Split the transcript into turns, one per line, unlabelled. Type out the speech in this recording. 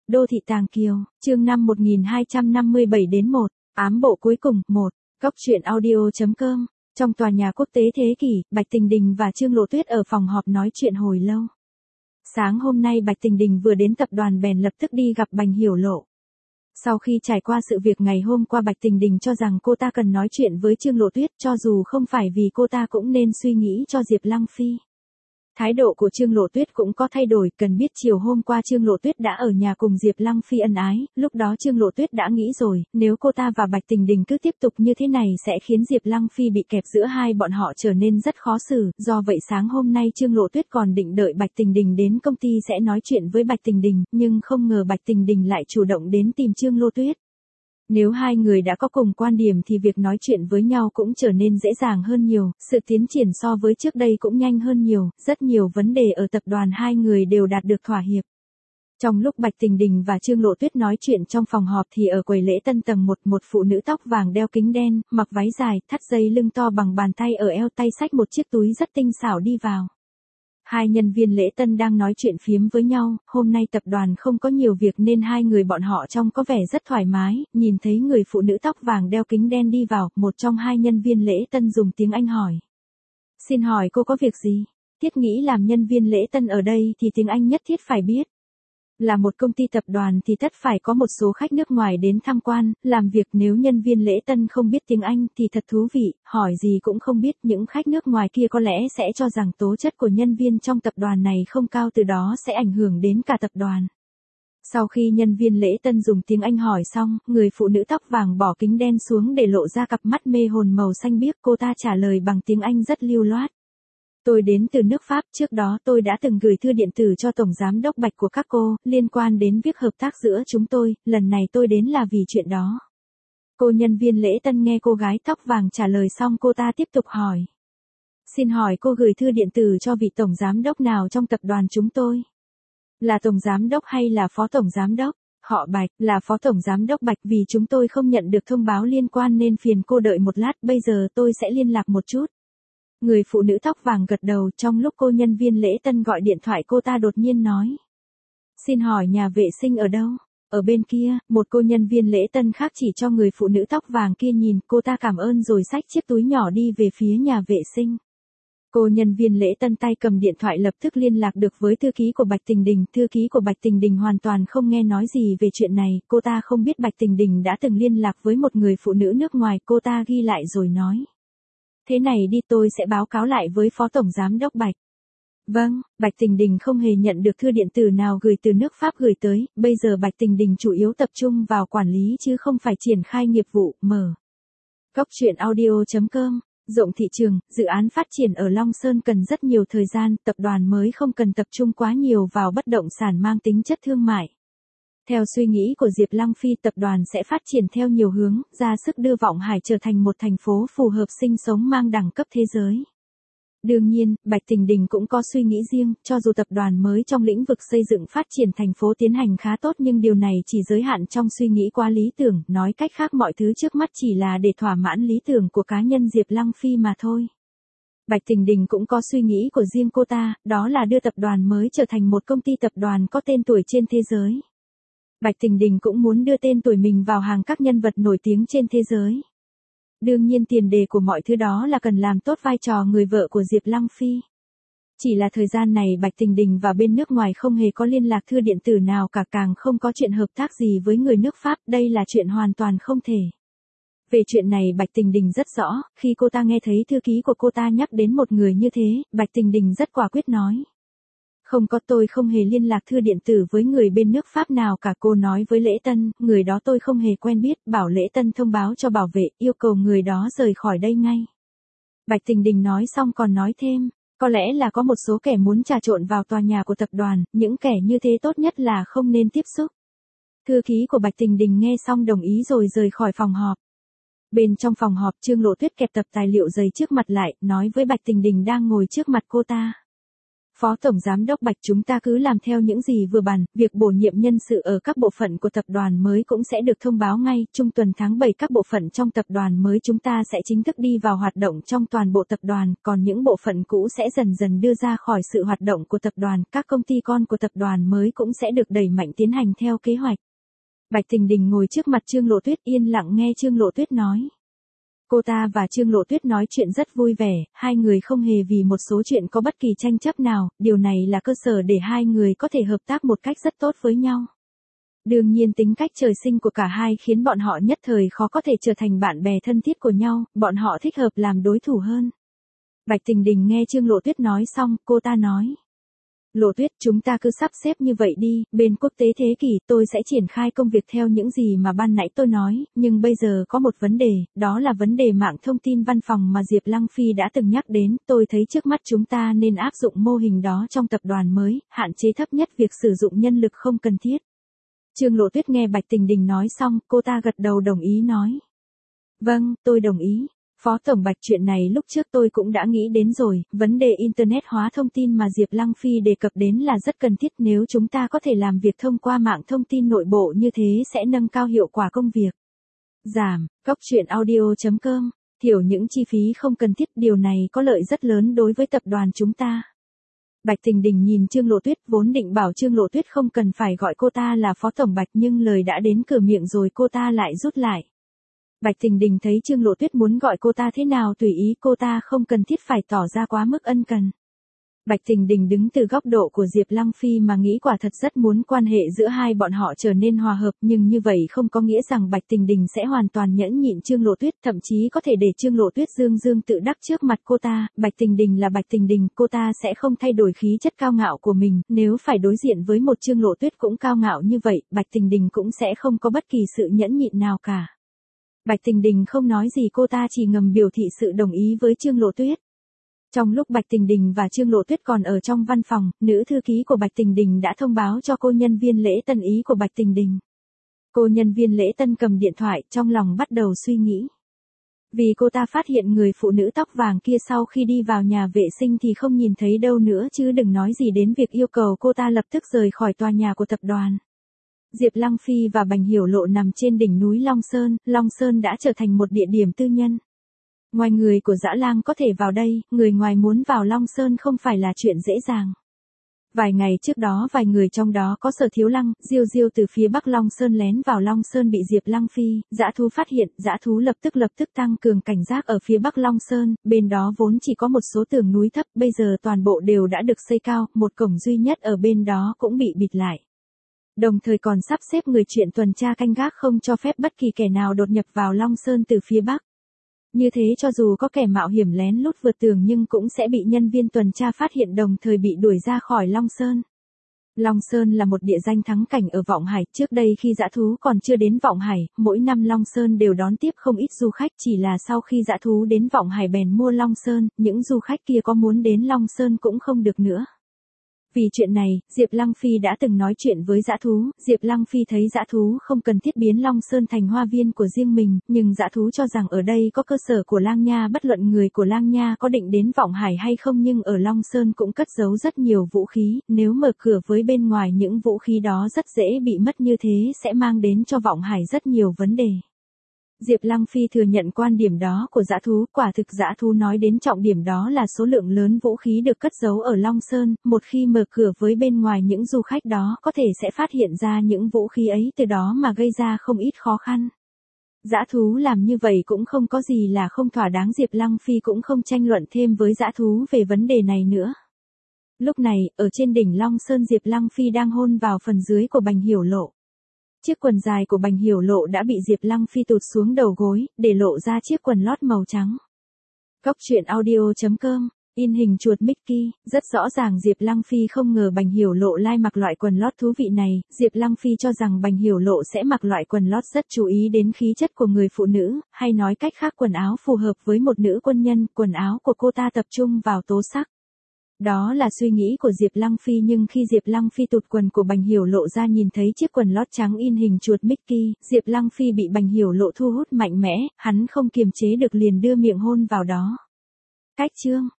Đô thị Tàng Kiều, chương 5 1257 đến 1, ám bộ cuối cùng, 1, góc truyện audio.com. Trong tòa nhà quốc tế Thế Kỷ, Bạch Tình Đình và Trương Lộ Tuyết ở phòng họp nói chuyện hồi lâu. Sáng hôm nay Bạch Tình Đình vừa đến tập đoàn bèn lập tức đi gặp Bành Hiểu Lộ. Sau khi trải qua sự việc ngày hôm qua, Bạch Tình Đình cho rằng cô ta cần nói chuyện với Trương Lộ Tuyết, cho dù không phải vì cô ta cũng nên suy nghĩ cho Diệp Lăng Phi. Thái độ của Trương Lộ Tuyết cũng có thay đổi, cần biết chiều hôm qua Trương Lộ Tuyết đã ở nhà cùng Diệp Lăng Phi ân ái, lúc đó Trương Lộ Tuyết đã nghĩ rồi, nếu cô ta và Bạch Tình Đình cứ tiếp tục như thế này sẽ khiến Diệp Lăng Phi bị kẹp giữa hai bọn họ trở nên rất khó xử, do vậy sáng hôm nay Trương Lộ Tuyết còn định đợi Bạch Tình Đình đến công ty sẽ nói chuyện với Bạch Tình Đình, nhưng không ngờ Bạch Tình Đình lại chủ động đến tìm Trương Lộ Tuyết. Nếu hai người đã có cùng quan điểm thì việc nói chuyện với nhau cũng trở nên dễ dàng hơn nhiều, sự tiến triển so với trước đây cũng nhanh hơn nhiều, rất nhiều vấn đề ở tập đoàn hai người đều đạt được thỏa hiệp. Trong lúc Bạch Tình Đình và Trương Lộ Tuyết nói chuyện trong phòng họp thì ở quầy lễ tân tầng 1, một phụ nữ tóc vàng đeo kính đen, mặc váy dài, thắt dây lưng to bằng bàn tay ở eo, tay xách một chiếc túi rất tinh xảo đi vào. Hai nhân viên lễ tân đang nói chuyện phiếm với nhau, hôm nay tập đoàn không có nhiều việc nên hai người bọn họ trông có vẻ rất thoải mái, nhìn thấy người phụ nữ tóc vàng đeo kính đen đi vào, một trong hai nhân viên lễ tân dùng tiếng Anh hỏi. Xin hỏi cô có việc gì? Thiết nghĩ làm nhân viên lễ tân ở đây thì tiếng Anh nhất thiết phải biết. Là một công ty tập đoàn thì tất phải có một số khách nước ngoài đến tham quan, làm việc, nếu nhân viên lễ tân không biết tiếng Anh thì thật thú vị, hỏi gì cũng không biết, những khách nước ngoài kia có lẽ sẽ cho rằng tố chất của nhân viên trong tập đoàn này không cao, từ đó sẽ ảnh hưởng đến cả tập đoàn. Sau khi nhân viên lễ tân dùng tiếng Anh hỏi xong, người phụ nữ tóc vàng bỏ kính đen xuống để lộ ra cặp mắt mê hồn màu xanh biếc, cô ta trả lời bằng tiếng Anh rất lưu loát. Tôi đến từ nước Pháp, trước đó tôi đã từng gửi thư điện tử cho Tổng Giám đốc Bạch của các cô, liên quan đến việc hợp tác giữa chúng tôi, lần này tôi đến là vì chuyện đó. Cô nhân viên lễ tân nghe cô gái tóc vàng trả lời xong cô ta tiếp tục hỏi. Xin hỏi cô gửi thư điện tử cho vị Tổng Giám đốc nào trong tập đoàn chúng tôi? Là Tổng Giám đốc hay là Phó Tổng Giám đốc? Họ Bạch, là Phó Tổng Giám đốc Bạch, vì chúng tôi không nhận được thông báo liên quan nên phiền cô đợi một lát, bây giờ tôi sẽ liên lạc một chút. Người phụ nữ tóc vàng gật đầu, trong lúc cô nhân viên lễ tân gọi điện thoại cô ta đột nhiên nói. Xin hỏi nhà vệ sinh ở đâu? Ở bên kia, một cô nhân viên lễ tân khác chỉ cho người phụ nữ tóc vàng kia nhìn, cô ta cảm ơn rồi xách chiếc túi nhỏ đi về phía nhà vệ sinh. Cô nhân viên lễ tân tay cầm điện thoại lập tức liên lạc được với thư ký của Bạch Tình Đình, thư ký của Bạch Tình Đình hoàn toàn không nghe nói gì về chuyện này, cô ta không biết Bạch Tình Đình đã từng liên lạc với một người phụ nữ nước ngoài, cô ta ghi lại rồi nói. Thế này đi, tôi sẽ báo cáo lại với Phó Tổng Giám đốc Bạch. Vâng, Bạch Tình Đình không hề nhận được thư điện tử nào gửi từ nước Pháp gửi tới, bây giờ Bạch Tình Đình chủ yếu tập trung vào quản lý chứ không phải triển khai nghiệp vụ, mở. Góc truyện audio.com, rộng thị trường, dự án phát triển ở Long Sơn cần rất nhiều thời gian, tập đoàn mới không cần tập trung quá nhiều vào bất động sản mang tính chất thương mại. Theo suy nghĩ của Diệp Lăng Phi, tập đoàn sẽ phát triển theo nhiều hướng, ra sức đưa Vọng Hải trở thành một thành phố phù hợp sinh sống mang đẳng cấp thế giới. Đương nhiên, Bạch Tình Đình cũng có suy nghĩ riêng, cho dù tập đoàn mới trong lĩnh vực xây dựng phát triển thành phố tiến hành khá tốt nhưng điều này chỉ giới hạn trong suy nghĩ quá lý tưởng, nói cách khác mọi thứ trước mắt chỉ là để thỏa mãn lý tưởng của cá nhân Diệp Lăng Phi mà thôi. Bạch Tình Đình cũng có suy nghĩ của riêng cô ta, đó là đưa tập đoàn mới trở thành một công ty tập đoàn có tên tuổi trên thế giới. Bạch Tình Đình cũng muốn đưa tên tuổi mình vào hàng các nhân vật nổi tiếng trên thế giới. Đương nhiên tiền đề của mọi thứ đó là cần làm tốt vai trò người vợ của Diệp Lăng Phi. Chỉ là thời gian này Bạch Tình Đình và bên nước ngoài không hề có liên lạc thư điện tử nào cả, càng không có chuyện hợp tác gì với người nước Pháp, đây là chuyện hoàn toàn không thể. Về chuyện này Bạch Tình Đình rất rõ, khi cô ta nghe thấy thư ký của cô ta nhắc đến một người như thế, Bạch Tình Đình rất quả quyết nói. Không có, tôi không hề liên lạc thư điện tử với người bên nước Pháp nào cả, cô nói với lễ tân, người đó tôi không hề quen biết, bảo lễ tân thông báo cho bảo vệ, yêu cầu người đó rời khỏi đây ngay. Bạch Tình Đình nói xong còn nói thêm, có lẽ là có một số kẻ muốn trà trộn vào tòa nhà của tập đoàn, những kẻ như thế tốt nhất là không nên tiếp xúc. Thư ký của Bạch Tình Đình nghe xong đồng ý rồi rời khỏi phòng họp. Bên trong phòng họp Trương Lộ Tuyết kẹp tập tài liệu dày trước mặt lại, nói với Bạch Tình Đình đang ngồi trước mặt cô ta. Phó Tổng Giám đốc Bạch, chúng ta cứ làm theo những gì vừa bàn, việc bổ nhiệm nhân sự ở các bộ phận của tập đoàn mới cũng sẽ được thông báo ngay, trung tuần tháng 7 các bộ phận trong tập đoàn mới chúng ta sẽ chính thức đi vào hoạt động trong toàn bộ tập đoàn, còn những bộ phận cũ sẽ dần dần đưa ra khỏi sự hoạt động của tập đoàn, các công ty con của tập đoàn mới cũng sẽ được đẩy mạnh tiến hành theo kế hoạch. Bạch Tình Đình ngồi trước mặt Trương Lộ Tuyết yên lặng nghe Trương Lộ Tuyết nói. Cô ta và Trương Lộ Tuyết nói chuyện rất vui vẻ, hai người không hề vì một số chuyện có bất kỳ tranh chấp nào, điều này là cơ sở để hai người có thể hợp tác một cách rất tốt với nhau. Đương nhiên tính cách trời sinh của cả hai khiến bọn họ nhất thời khó có thể trở thành bạn bè thân thiết của nhau, bọn họ thích hợp làm đối thủ hơn. Bạch Tình Đình nghe Trương Lộ Tuyết nói xong, cô ta nói. Lộ Tuyết, chúng ta cứ sắp xếp như vậy đi, bên Quốc tế Thế Kỷ tôi sẽ triển khai công việc theo những gì mà ban nãy tôi nói, nhưng bây giờ có một vấn đề, đó là vấn đề mạng thông tin văn phòng mà Diệp Lăng Phi đã từng nhắc đến, tôi thấy trước mắt chúng ta nên áp dụng mô hình đó trong tập đoàn mới, hạn chế thấp nhất việc sử dụng nhân lực không cần thiết. Trương Lộ Tuyết nghe Bạch Tình Đình nói xong, cô ta gật đầu đồng ý nói. Vâng, tôi đồng ý. Phó Tổng Bạch, chuyện này lúc trước tôi cũng đã nghĩ đến rồi, vấn đề Internet hóa thông tin mà Diệp Lăng Phi đề cập đến là rất cần thiết, nếu chúng ta có thể làm việc thông qua mạng thông tin nội bộ như thế sẽ nâng cao hiệu quả công việc. Giảm, Cốc.audio.com, thiểu những chi phí không cần thiết, điều này có lợi rất lớn đối với tập đoàn chúng ta. Bạch Tình Đình nhìn Trương Lộ Tuyết, vốn định bảo Trương Lộ Tuyết không cần phải gọi cô ta là Phó Tổng Bạch nhưng lời đã đến cửa miệng rồi cô ta lại rút lại. Bạch Tình Đình thấy Trương Lộ Tuyết muốn gọi cô ta thế nào tùy ý, cô ta không cần thiết phải tỏ ra quá mức ân cần. Bạch Tình Đình đứng từ góc độ của Diệp Lăng Phi mà nghĩ quả thật rất muốn quan hệ giữa hai bọn họ trở nên hòa hợp, nhưng như vậy không có nghĩa rằng Bạch Tình Đình sẽ hoàn toàn nhẫn nhịn Trương Lộ Tuyết, thậm chí có thể để Trương Lộ Tuyết dương dương tự đắc trước mặt cô ta. Bạch Tình Đình là Bạch Tình Đình, cô ta sẽ không thay đổi khí chất cao ngạo của mình, nếu phải đối diện với một Trương Lộ Tuyết cũng cao ngạo như vậy, Bạch Tình Đình cũng sẽ không có bất kỳ sự nhẫn nhịn nào cả. Bạch Tình Đình không nói gì, cô ta chỉ ngầm biểu thị sự đồng ý với Trương Lộ Tuyết. Trong lúc Bạch Tình Đình và Trương Lộ Tuyết còn ở trong văn phòng, nữ thư ký của Bạch Tình Đình đã thông báo cho cô nhân viên lễ tân ý của Bạch Tình Đình. Cô nhân viên lễ tân cầm điện thoại, trong lòng bắt đầu suy nghĩ. Vì cô ta phát hiện người phụ nữ tóc vàng kia sau khi đi vào nhà vệ sinh thì không nhìn thấy đâu nữa, chứ đừng nói gì đến việc yêu cầu cô ta lập tức rời khỏi tòa nhà của tập đoàn. Diệp Lăng Phi và Bành Hiểu Lộ nằm trên đỉnh núi Long Sơn đã trở thành một địa điểm tư nhân. Ngoài người của Dã Lang có thể vào đây, người ngoài muốn vào Long Sơn không phải là chuyện dễ dàng. Vài ngày trước đó vài người trong đó có Sở Thiếu Lăng, Diêu Diêu từ phía Bắc Long Sơn lén vào Long Sơn bị Diệp Lăng Phi, Dã Thú phát hiện, Dã Thú lập tức tăng cường cảnh giác ở phía Bắc Long Sơn, bên đó vốn chỉ có một số tường núi thấp, bây giờ toàn bộ đều đã được xây cao, một cổng duy nhất ở bên đó cũng bị bịt lại. Đồng thời còn sắp xếp người chuyện tuần tra canh gác không cho phép bất kỳ kẻ nào đột nhập vào Long Sơn từ phía Bắc. Như thế cho dù có kẻ mạo hiểm lén lút vượt tường nhưng cũng sẽ bị nhân viên tuần tra phát hiện đồng thời bị đuổi ra khỏi Long Sơn. Long Sơn là một địa danh thắng cảnh ở Vọng Hải, trước đây khi Dã Thú còn chưa đến Vọng Hải, mỗi năm Long Sơn đều đón tiếp không ít du khách, chỉ là sau khi Dã Thú đến Vọng Hải bèn mua Long Sơn, những du khách kia có muốn đến Long Sơn cũng không được nữa. Vì chuyện này, Diệp Lăng Phi đã từng nói chuyện với Dã Thú, Diệp Lăng Phi thấy Dã Thú không cần thiết biến Long Sơn thành hoa viên của riêng mình, nhưng Dã Thú cho rằng ở đây có cơ sở của Lang Nha, bất luận người của Lang Nha có định đến Vọng Hải hay không nhưng ở Long Sơn cũng cất giấu rất nhiều vũ khí, nếu mở cửa với bên ngoài những vũ khí đó rất dễ bị mất, như thế sẽ mang đến cho Vọng Hải rất nhiều vấn đề. Diệp Lăng Phi thừa nhận quan điểm đó của Dã Thú, quả thực Dã Thú nói đến trọng điểm đó là số lượng lớn vũ khí được cất giấu ở Long Sơn, một khi mở cửa với bên ngoài những du khách đó có thể sẽ phát hiện ra những vũ khí ấy, từ đó mà gây ra không ít khó khăn. Dã Thú làm như vậy cũng không có gì là không thỏa đáng, Diệp Lăng Phi cũng không tranh luận thêm với Dã Thú về vấn đề này nữa. Lúc này, ở trên đỉnh Long Sơn Diệp Lăng Phi đang hôn vào phần dưới của Bành Hiểu Lộ. Chiếc quần dài của Bành Hiểu Lộ đã bị Diệp Lăng Phi tụt xuống đầu gối, để lộ ra chiếc quần lót màu trắng. Cốc.audio.com, in hình chuột Mickey, rất rõ ràng Diệp Lăng Phi không ngờ Bành Hiểu Lộ lai mặc loại quần lót thú vị này, Diệp Lăng Phi cho rằng Bành Hiểu Lộ sẽ mặc loại quần lót rất chú ý đến khí chất của người phụ nữ, hay nói cách khác quần áo phù hợp với một nữ quân nhân, quần áo của cô ta tập trung vào tố sắc. Đó là suy nghĩ của Diệp Lăng Phi, nhưng khi Diệp Lăng Phi tụt quần của Bành Hiểu Lộ ra nhìn thấy chiếc quần lót trắng in hình chuột Mickey, Diệp Lăng Phi bị Bành Hiểu Lộ thu hút mạnh mẽ, hắn không kiềm chế được liền đưa miệng hôn vào đó. Cách chương